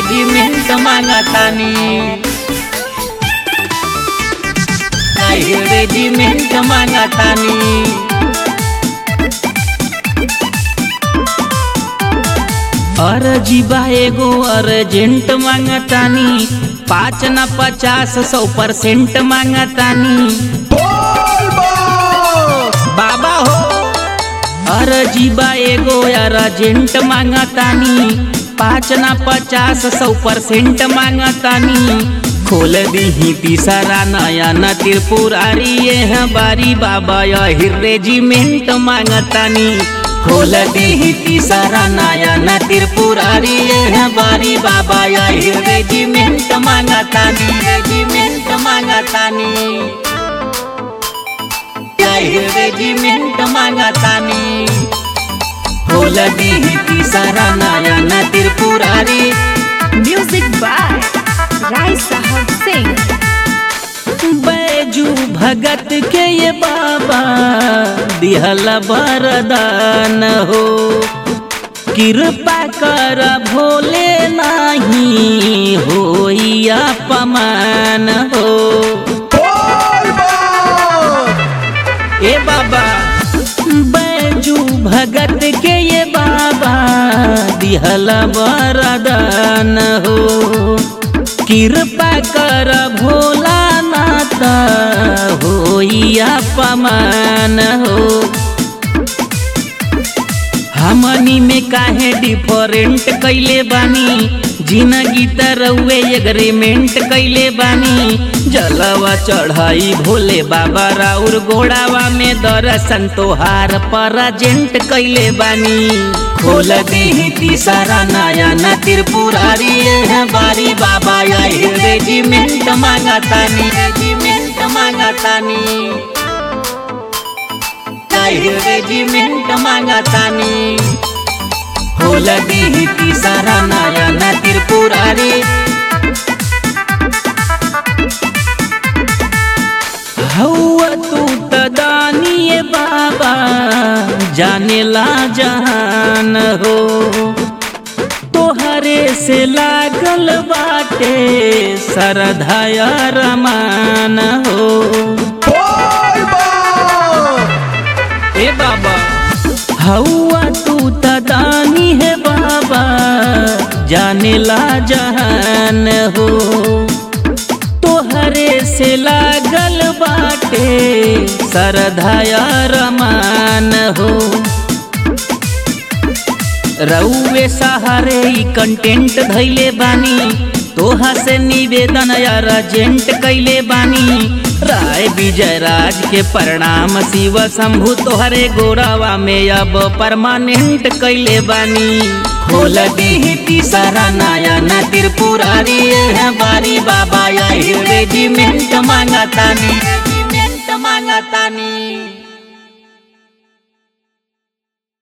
Regiment मांगतानी regiment मांगतानी अर्जी बा एगो अर्जेंट मांगतानी 5 ना 50 100% मांगतानी बाबा हो अर्जी बा एगो अर्जेंट मांगतानी 5 ना 50 100% मांगतानी खोल दी तीसरा नया न त्रिपुरारी ये बारी बाबा यही रेजिमेंट मांगतानी खोल दी तीसरा नया न त्रिपुरारी ये बारी बाबा यही रेजिमेंट मांगतानी रेजिमेंट मांगतानी यही रेजिमेंट मांगतानी खोल दी तीसरा नया न त्रिपुरारी। म्यूजिक बाय राय साहब सिंह। बैजू भगत के ये बाबा दिहल वरदान हो कृपा कर भोले नाही होई अपमान हो ए बाबा बैजू भगत के ये बाबा दिहल वरदान हो कृपा कर भोला नाता होई अपमान हो हमनी में काहे डिफरेंट कैले बानी जिंदगी तरवे एग्रीमेंट कैले बानी जलवा चढ़ाई भोले बाबा राउर गोड़ावा में दर्शन तोहार प्रेजेंट कैले बानी खोल दी तीसरा नया न त्रिपुरारी ये बारी बाबा यही रेजिमेंट मांगतानी रेजिमेंट मांगतानी यही रेजिमेंट मांगतानी खोल दी तीसरा नया न त्रिपुरारी। हौवा तू तदानी बाबा जाने ला जहान हो तोहरे से लागल बाटे सरधाया रमान हो ए बाबा हौवा तू तदानी है बाबा जाने ला जहान हो तोहरे से लागल बाटे सरधाया रमान हो रउवे सहारे ई कंटेंट धैले बानी तोहा से निवेदन अर्जेंट कैले बानी राय विजय राज के प्रणाम शिव शंभु तोहरे गोरावा में अब परमानेंट कैले बानी खोल दी तीसरा नया न त्रिपुरारी ये बारी बाबा यही रेजिमेंट मांगतानी रेजिमेंट मांगतानी।